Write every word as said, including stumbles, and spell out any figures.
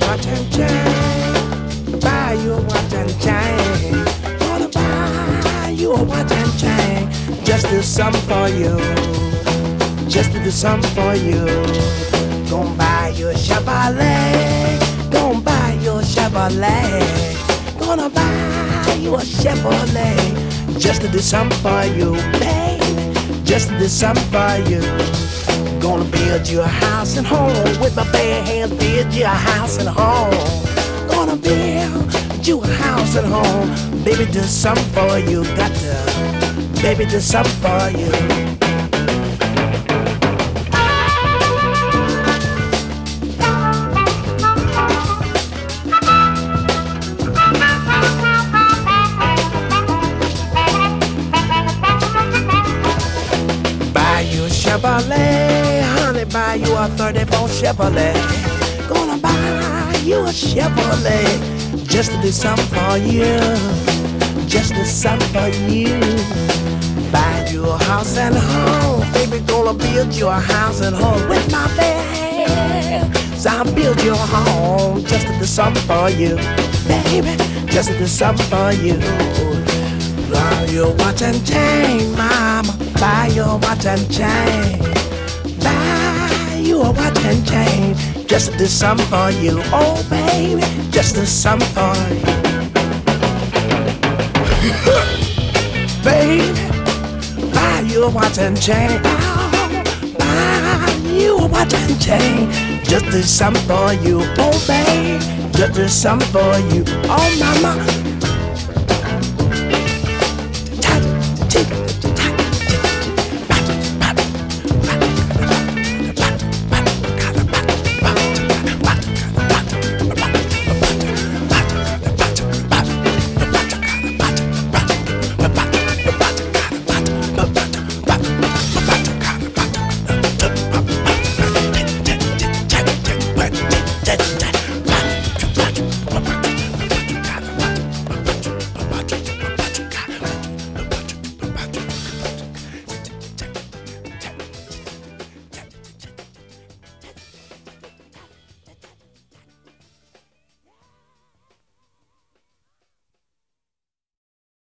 watch and chain. Buy you a watch and chain. Gonna buy you a watch and chain. Just do something for you. Just to do something for you. Gonna buy you a Chevrolet. Gonna buy you a Chevrolet. Gonna buy you a Chevrolet. Just to do something for you, baby. Just to do something for you. Gonna build you a house and home. With my bare hands build you a house and home. Gonna build you a house and home. Baby, do something for you. Got to, baby, do something for you. Chevrolet, honey, buy you a thirty-four Chevrolet. Gonna buy you a Chevrolet. Just to do something for you. Just to do something for you. Buy you a house and home. Baby, gonna build you a house and home. With my bare hands, I'll build you a home. Just to do something for you, baby. Just to do something for you. Buy you a watch and chain, mama. Buy you a watch and chain. Buy you a watch and chain. Just to do something for you. Oh, baby, just to do something for you. Baby, buy you a watch and chain. Oh, buy you a watch and chain. Just to do something for you. Oh, baby, just to do something for you. Oh, mama.